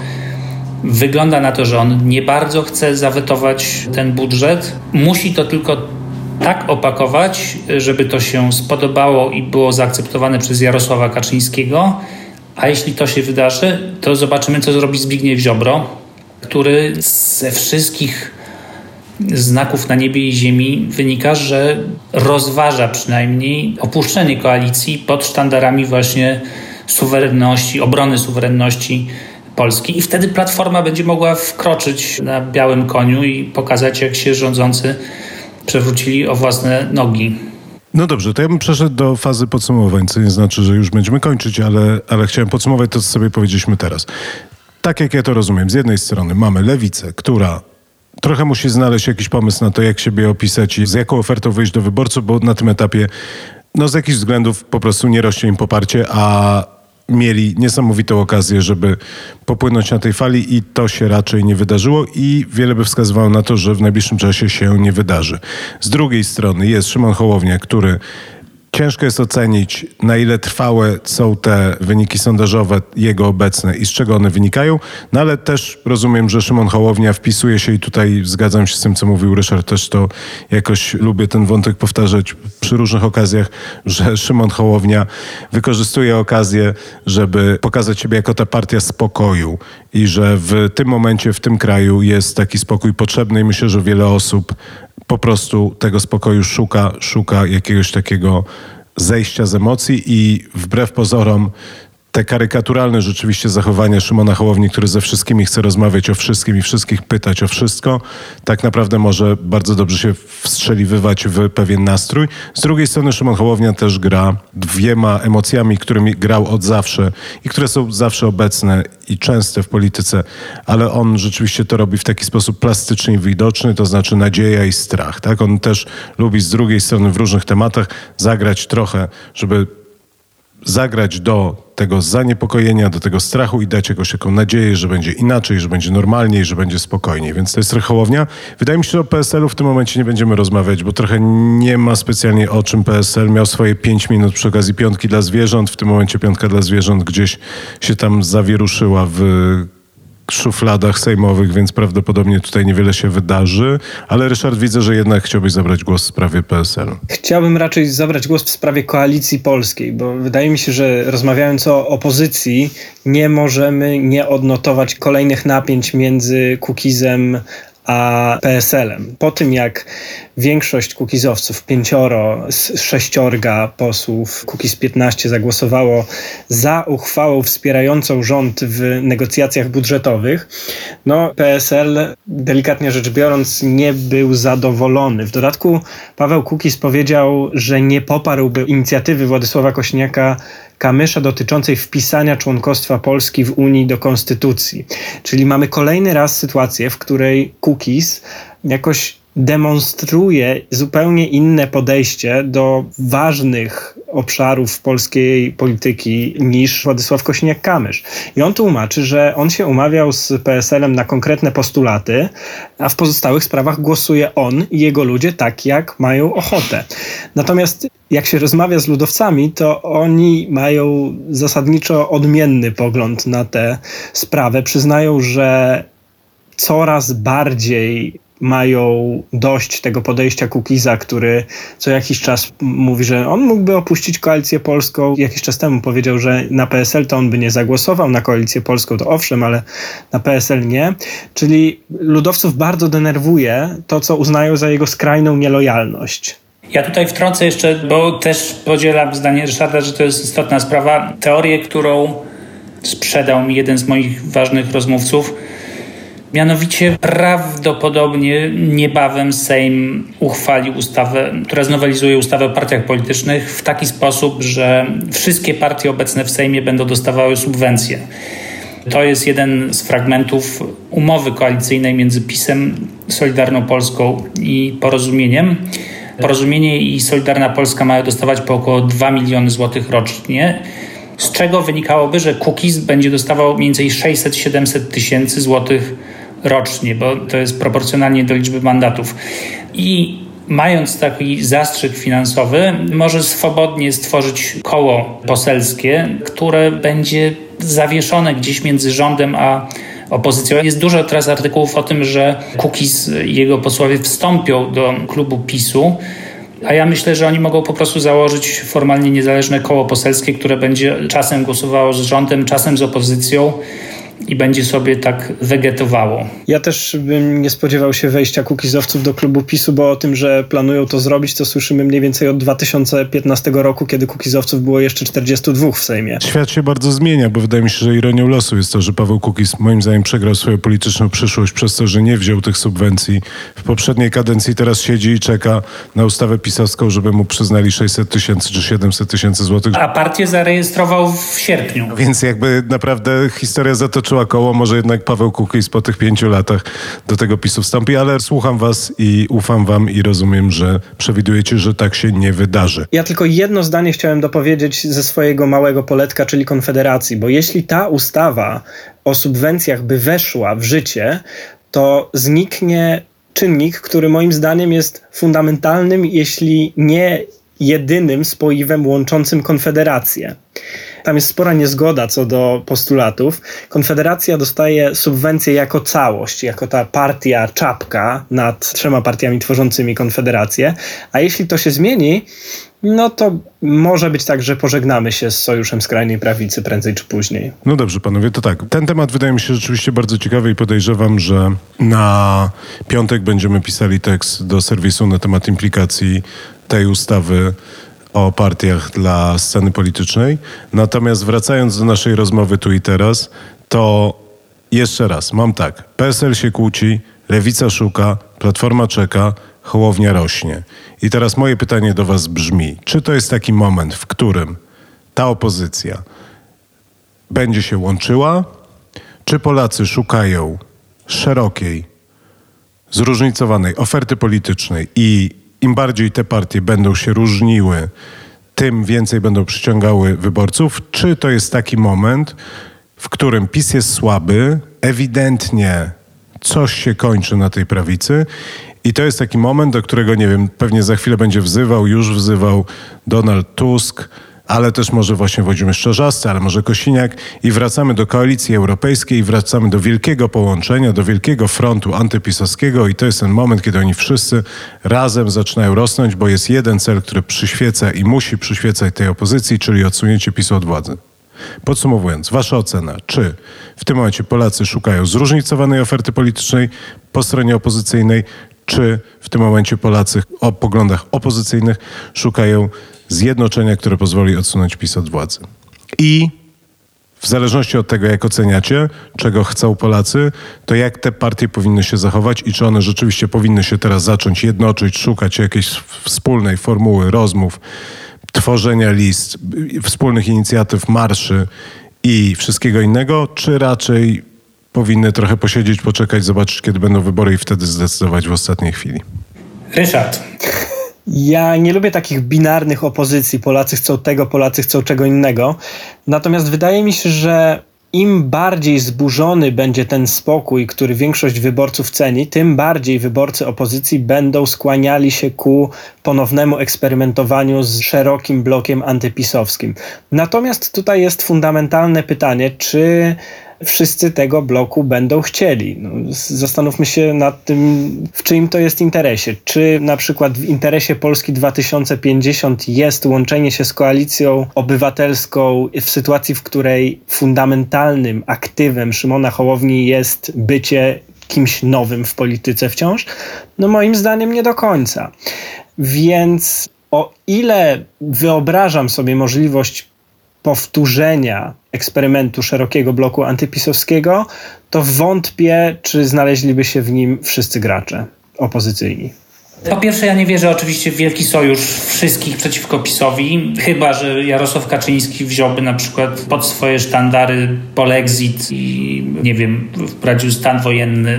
wygląda na to, że on nie bardzo chce zawetować ten budżet. Musi to tylko tak opakować, żeby to się spodobało i było zaakceptowane przez Jarosława Kaczyńskiego. A jeśli to się wydarzy, to zobaczymy, co zrobi Zbigniew Ziobro, który ze wszystkich znaków na niebie i ziemi wynika, że rozważa przynajmniej opuszczenie koalicji pod sztandarami właśnie suwerenności, obrony suwerenności Polski. I wtedy Platforma będzie mogła wkroczyć na białym koniu i pokazać, jak się rządzący przewrócili o własne nogi. No dobrze, to ja bym przeszedł do fazy podsumowań, co nie znaczy, że już będziemy kończyć, ale chciałem podsumować to, co sobie powiedzieliśmy teraz. Tak jak ja to rozumiem, z jednej strony mamy lewicę, która trochę musi znaleźć jakiś pomysł na to, jak siebie opisać i z jaką ofertą wyjść do wyborców, bo na tym etapie z jakichś względów po prostu nie rośnie im poparcie, a mieli niesamowitą okazję, żeby popłynąć na tej fali i to się raczej nie wydarzyło i wiele by wskazywało na to, że w najbliższym czasie się nie wydarzy. Z drugiej strony jest Szymon Hołownia, który ciężko jest ocenić, na ile trwałe są te wyniki sondażowe jego obecne i z czego one wynikają, ale też rozumiem, że Szymon Hołownia wpisuje się i tutaj zgadzam się z tym, co mówił Ryszard, też to jakoś lubię ten wątek powtarzać przy różnych okazjach, że Szymon Hołownia wykorzystuje okazję, żeby pokazać siebie jako ta partia spokoju i że w tym momencie, w tym kraju jest taki spokój potrzebny i myślę, że wiele osób po prostu tego spokoju szuka jakiegoś takiego zejścia z emocji i wbrew pozorom te karykaturalne rzeczywiście zachowania Szymona Hołowni, który ze wszystkimi chce rozmawiać o wszystkim i wszystkich pytać o wszystko, tak naprawdę może bardzo dobrze się wstrzeliwywać w pewien nastrój. Z drugiej strony Szymon Hołownia też gra dwiema emocjami, którymi grał od zawsze i które są zawsze obecne i częste w polityce, ale on rzeczywiście to robi w taki sposób plastycznie widoczny, to znaczy nadzieja i strach. Tak? On też lubi z drugiej strony w różnych tematach zagrać trochę, żeby zagrać do tego zaniepokojenia, do tego strachu i dać jakąś taką nadzieję, że będzie inaczej, że będzie normalniej, że będzie spokojniej. Więc to jest trochę Hołownia. Wydaje mi się, że o PSL-u w tym momencie nie będziemy rozmawiać, bo trochę nie ma specjalnie o czym PSL. Miał swoje 5 minut przy okazji piątki dla zwierząt. W tym momencie piątka dla zwierząt gdzieś się tam zawieruszyła w szufladach sejmowych, więc prawdopodobnie tutaj niewiele się wydarzy. Ale Ryszard, widzę, że jednak chciałbyś zabrać głos w sprawie PSL-u. Chciałbym raczej zabrać głos w sprawie Koalicji Polskiej, bo wydaje mi się, że rozmawiając o opozycji, nie możemy nie odnotować kolejnych napięć między Kukizem a PSL-em. Po tym, jak większość kukizowców, 5 z 6 posłów Kukiz 15 zagłosowało za uchwałą wspierającą rząd w negocjacjach budżetowych, PSL, delikatnie rzecz biorąc, nie był zadowolony. W dodatku Paweł Kukiz powiedział, że nie poparłby inicjatywy Władysława Kosiniaka-Kamysza dotyczącej wpisania członkostwa Polski w Unii do konstytucji. Czyli mamy kolejny raz sytuację, w której Kukiz jakoś demonstruje zupełnie inne podejście do ważnych obszarów polskiej polityki niż Władysław Kosiniak-Kamysz. I on tłumaczy, że on się umawiał z PSL-em na konkretne postulaty, a w pozostałych sprawach głosuje on i jego ludzie tak, jak mają ochotę. Natomiast jak się rozmawia z ludowcami, to oni mają zasadniczo odmienny pogląd na tę sprawę. Przyznają, że coraz bardziej mają dość tego podejścia Kukiza, który co jakiś czas mówi, że on mógłby opuścić Koalicję Polską. Jakiś czas temu powiedział, że na PSL to on by nie zagłosował, na Koalicję Polską to owszem, ale na PSL nie. Czyli ludowców bardzo denerwuje to, co uznają za jego skrajną nielojalność. Ja tutaj wtrącę jeszcze, bo też podzielam zdanie Ryszarda, że to jest istotna sprawa. Teorię, którą sprzedał mi jeden z moich ważnych rozmówców, mianowicie prawdopodobnie niebawem Sejm uchwali ustawę, która znowelizuje ustawę o partiach politycznych w taki sposób, że wszystkie partie obecne w Sejmie będą dostawały subwencje. To jest jeden z fragmentów umowy koalicyjnej między PiS-em, Solidarną Polską i Porozumieniem. Porozumienie i Solidarna Polska mają dostawać po około 2 miliony złotych rocznie, z czego wynikałoby, że Kukiz będzie dostawał mniej więcej 600-700 tysięcy złotych rocznie, bo to jest proporcjonalnie do liczby mandatów. I mając taki zastrzyk finansowy, może swobodnie stworzyć koło poselskie, które będzie zawieszone gdzieś między rządem a opozycją. Jest dużo teraz artykułów o tym, że Kukiz i jego posłowie wstąpią do klubu PiS-u, a ja myślę, że oni mogą po prostu założyć formalnie niezależne koło poselskie, które będzie czasem głosowało z rządem, czasem z opozycją i będzie sobie tak wegetowało. Ja też bym nie spodziewał się wejścia kukizowców do klubu PiS-u, bo o tym, że planują to zrobić, to słyszymy mniej więcej od 2015 roku, kiedy kukizowców było jeszcze 42 w Sejmie. Świat się bardzo zmienia, bo wydaje mi się, że ironią losu jest to, że Paweł Kukiz moim zdaniem przegrał swoją polityczną przyszłość przez to, że nie wziął tych subwencji. W poprzedniej kadencji teraz siedzi i czeka na ustawę pisowską, żeby mu przyznali 600 tysięcy czy 700 tysięcy złotych. A partię zarejestrował w sierpniu. Więc jakby naprawdę historia zatoczyła koło, może jednak Paweł Kukiz po tych 5 latach do tego PiS-u wstąpi, ale słucham was i ufam wam i rozumiem, że przewidujecie, że tak się nie wydarzy. Ja tylko jedno zdanie chciałem dopowiedzieć ze swojego małego poletka, czyli Konfederacji, bo jeśli ta ustawa o subwencjach by weszła w życie, to zniknie czynnik, który moim zdaniem jest fundamentalnym, jeśli nie jedynym spoiwem łączącym Konfederację. Tam jest spora niezgoda co do postulatów. Konfederacja dostaje subwencje jako całość, jako ta partia czapka nad 3 partiami tworzącymi Konfederację, a jeśli to się zmieni, no to może być tak, że pożegnamy się z Sojuszem Skrajnej Prawicy prędzej czy później. No dobrze, panowie, to tak. Ten temat wydaje mi się rzeczywiście bardzo ciekawy i podejrzewam, że na piątek będziemy pisali tekst do serwisu na temat implikacji tej ustawy o partiach dla sceny politycznej. Natomiast wracając do naszej rozmowy tu i teraz, to jeszcze raz, mam tak. PSL się kłóci, Lewica szuka, Platforma czeka, Hołownia rośnie. I teraz moje pytanie do was brzmi, czy to jest taki moment, w którym ta opozycja będzie się łączyła, czy Polacy szukają szerokiej, zróżnicowanej oferty politycznej i im bardziej te partie będą się różniły, tym więcej będą przyciągały wyborców? Czy to jest taki moment, w którym PiS jest słaby, ewidentnie coś się kończy na tej prawicy i to jest taki moment, do którego, nie wiem, pewnie za chwilę będzie już wzywał Donald Tusk, ale też może właśnie Włodzimierz Czarzasty, ale może Kosiniak i wracamy do koalicji europejskiej, wracamy do wielkiego połączenia, do wielkiego frontu antypisowskiego i to jest ten moment, kiedy oni wszyscy razem zaczynają rosnąć, bo jest jeden cel, który przyświeca i musi przyświecać tej opozycji, czyli odsunięcie PiS-u od władzy. Podsumowując, wasza ocena, czy w tym momencie Polacy szukają zróżnicowanej oferty politycznej po stronie opozycyjnej, czy w tym momencie Polacy o poglądach opozycyjnych szukają zjednoczenia, które pozwoli odsunąć PiS od władzy? I w zależności od tego, jak oceniacie, czego chcą Polacy, to jak te partie powinny się zachować i czy one rzeczywiście powinny się teraz zacząć jednoczyć, szukać jakiejś wspólnej formuły rozmów, tworzenia list, wspólnych inicjatyw, marszy i wszystkiego innego, czy raczej powinny trochę posiedzieć, poczekać, zobaczyć, kiedy będą wybory i wtedy zdecydować w ostatniej chwili? Ryszard. Ja nie lubię takich binarnych opozycji. Polacy chcą tego, Polacy chcą czego innego. Natomiast wydaje mi się, że im bardziej zburzony będzie ten spokój, który większość wyborców ceni, tym bardziej wyborcy opozycji będą skłaniali się ku ponownemu eksperymentowaniu z szerokim blokiem antypisowskim. Natomiast tutaj jest fundamentalne pytanie, czy wszyscy tego bloku będą chcieli. Zastanówmy się nad tym, w czyim to jest interesie. Czy na przykład w interesie Polski 2050 jest łączenie się z Koalicją Obywatelską w sytuacji, w której fundamentalnym aktywem Szymona Hołowni jest bycie kimś nowym w polityce wciąż? No moim zdaniem nie do końca. Więc o ile wyobrażam sobie możliwość powtórzenia eksperymentu szerokiego bloku antypisowskiego, to wątpię, czy znaleźliby się w nim wszyscy gracze opozycyjni. Po pierwsze, ja nie wierzę oczywiście w wielki sojusz wszystkich przeciwko PiS-owi, chyba że Jarosław Kaczyński wziąłby na przykład pod swoje sztandary polexit i, nie wiem, wprowadził stan wojenny.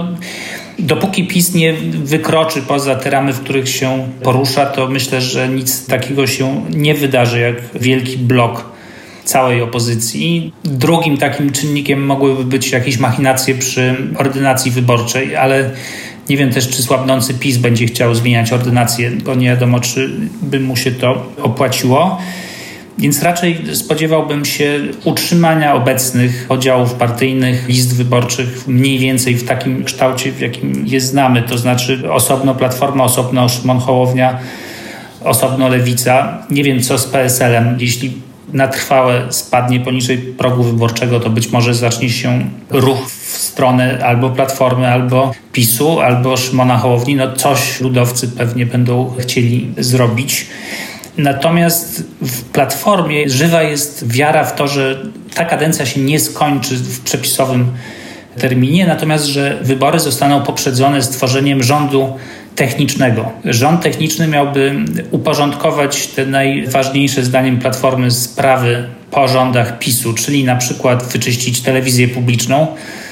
Dopóki PiS nie wykroczy poza te ramy, w których się porusza, to myślę, że nic takiego się nie wydarzy jak wielki blok całej opozycji. Drugim takim czynnikiem mogłyby być jakieś machinacje przy ordynacji wyborczej, ale nie wiem też, czy słabnący PiS będzie chciał zmieniać ordynację, bo nie wiadomo, czy by mu się to opłaciło. Więc raczej spodziewałbym się utrzymania obecnych podziałów partyjnych, list wyborczych mniej więcej w takim kształcie, w jakim je znamy. To znaczy osobno Platforma, osobno Szymon Hołownia, osobno Lewica. Nie wiem, co z PSL-em. Jeśli na trwałe spadnie poniżej progu wyborczego, to być może zacznie się ruch w stronę albo Platformy, albo PiS-u, albo Szymona Hołowni. Coś ludowcy pewnie będą chcieli zrobić. Natomiast w Platformie żywa jest wiara w to, że ta kadencja się nie skończy w przepisowym terminie, natomiast że wybory zostaną poprzedzone stworzeniem rządu technicznego. Rząd techniczny miałby uporządkować te najważniejsze zdaniem Platformy sprawy po rządach PiS-u, czyli na przykład wyczyścić telewizję publiczną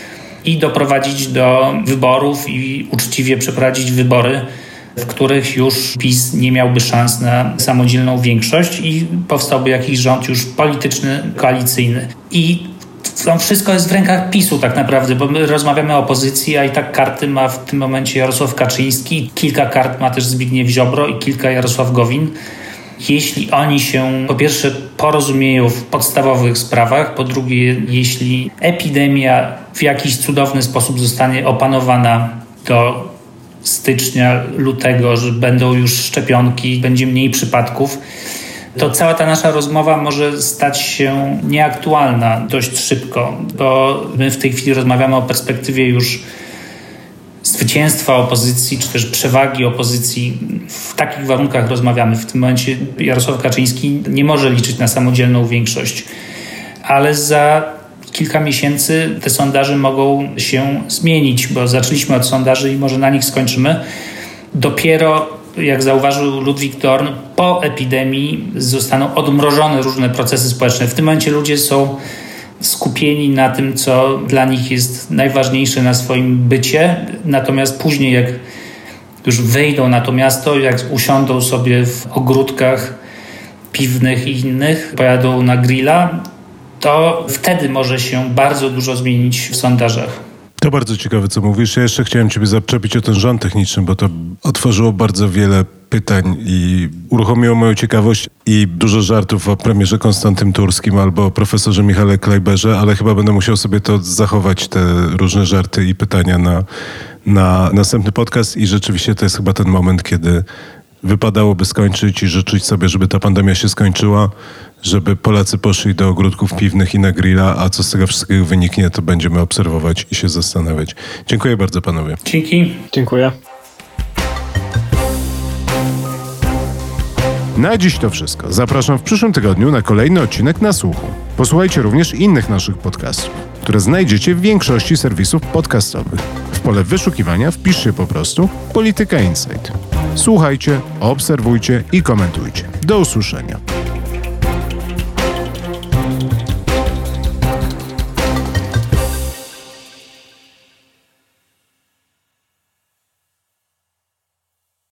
i doprowadzić do wyborów i uczciwie przeprowadzić wybory, w których już PiS nie miałby szans na samodzielną większość i powstałby jakiś rząd już polityczny, koalicyjny. I to wszystko jest w rękach PiS-u tak naprawdę, bo my rozmawiamy o opozycji, a i tak karty ma w tym momencie Jarosław Kaczyński, kilka kart ma też Zbigniew Ziobro i kilka Jarosław Gowin. Jeśli oni się po pierwsze porozumieją w podstawowych sprawach, po drugie jeśli epidemia w jakiś cudowny sposób zostanie opanowana do stycznia, lutego, że będą już szczepionki, będzie mniej przypadków, to cała ta nasza rozmowa może stać się nieaktualna dość szybko, bo my w tej chwili rozmawiamy o perspektywie już zwycięstwa opozycji, czy też przewagi opozycji. W takich warunkach rozmawiamy. W tym momencie Jarosław Kaczyński nie może liczyć na samodzielną większość, ale za kilka miesięcy te sondaże mogą się zmienić, bo zaczęliśmy od sondaży i może na nich skończymy. Dopiero, jak zauważył Ludwik Thorn, po epidemii zostaną odmrożone różne procesy społeczne. W tym momencie ludzie są skupieni na tym, co dla nich jest najważniejsze na swoim bycie, natomiast później, jak już wyjdą na to miasto, jak usiądą sobie w ogródkach piwnych i innych, pojadą na grilla, to wtedy może się bardzo dużo zmienić w sondażach. To bardzo ciekawe, co mówisz. Ja jeszcze chciałem ciebie zaczepić o ten rząd techniczny, bo to otworzyło bardzo wiele pytań i uruchomiło moją ciekawość i dużo żartów o premierze Konstantym Turskim albo o profesorze Michale Klejberze, ale chyba będę musiał sobie to zachować, te różne żarty i pytania na następny podcast i rzeczywiście to jest chyba ten moment, kiedy wypadałoby skończyć i życzyć sobie, żeby ta pandemia się skończyła, żeby Polacy poszli do ogródków piwnych i na grilla, a co z tego wszystkiego wyniknie, to będziemy obserwować i się zastanawiać. Dziękuję bardzo panowie. Dzięki. Dziękuję. Na dziś to wszystko. Zapraszam w przyszłym tygodniu na kolejny odcinek Na Słuchu. Posłuchajcie również innych naszych podcastów, które znajdziecie w większości serwisów podcastowych. W pole wyszukiwania wpiszcie po prostu Polityka Insight. Słuchajcie, obserwujcie i komentujcie. Do usłyszenia.